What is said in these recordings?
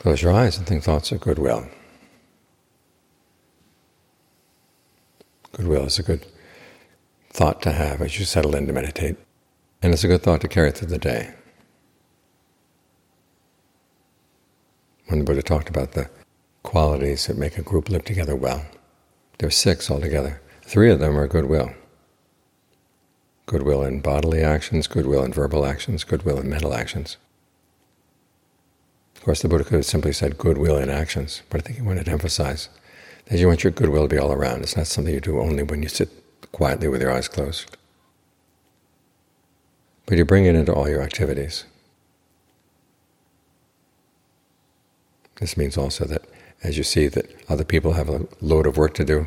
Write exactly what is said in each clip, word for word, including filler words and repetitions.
Close your eyes and think thoughts of goodwill. Goodwill is a good thought to have as you settle in to meditate, and it's a good thought to carry through the day. When the Buddha talked about the qualities that make a group live together well, there are six altogether. Three of them are goodwill. Goodwill in bodily actions, goodwill in verbal actions, goodwill in mental actions. Of course, the Buddha could have simply said goodwill in actions, but I think he wanted to emphasize that you want your goodwill to be all around. It's not something you do only when you sit quietly with your eyes closed. But you bring it into all your activities. This means also that as you see that other people have a load of work to do,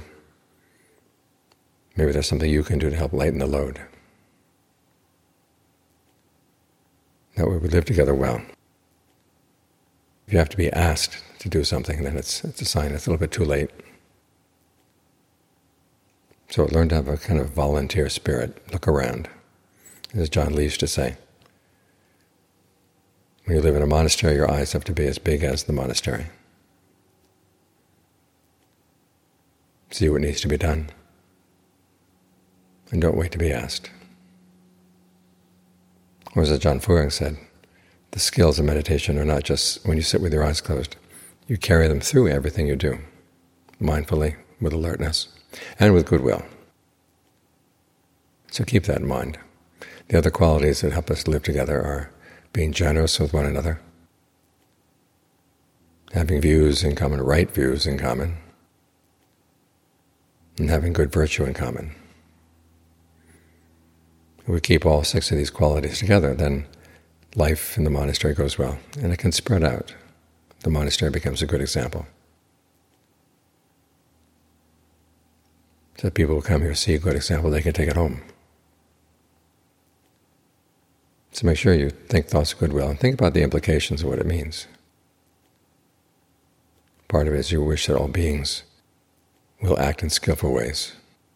maybe there's something you can do to help lighten the load. That way we live together well. If you have to be asked to do something, then it's, it's a sign it's a little bit too late. So learn to have a kind of volunteer spirit. Look around. As John Lee used to say, when you live in a monastery, your eyes have to be as big as the monastery. See what needs to be done, and don't wait to be asked. Or as Ajahn Fuang said, the skills of meditation are not just when you sit with your eyes closed. You carry them through everything you do, mindfully, with alertness, and with goodwill. So keep that in mind. The other qualities that help us live together are being generous with one another, having views in common, right views in common, and having good virtue in common. If we keep all six of these qualities together, then life in the monastery goes well, and it can spread out. The monastery becomes a good example. So that people who come here see a good example, they can take it home. So make sure you think thoughts of goodwill, and think about the implications of what it means. Part of it is you wish that all beings will act in skillful ways.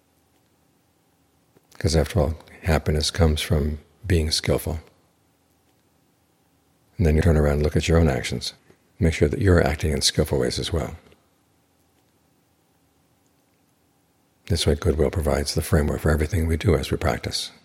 Because after all, happiness comes from being skillful. And then you turn around and look at your own actions. Make sure that you're acting in skillful ways as well. This way goodwill provides the framework for everything we do as we practice.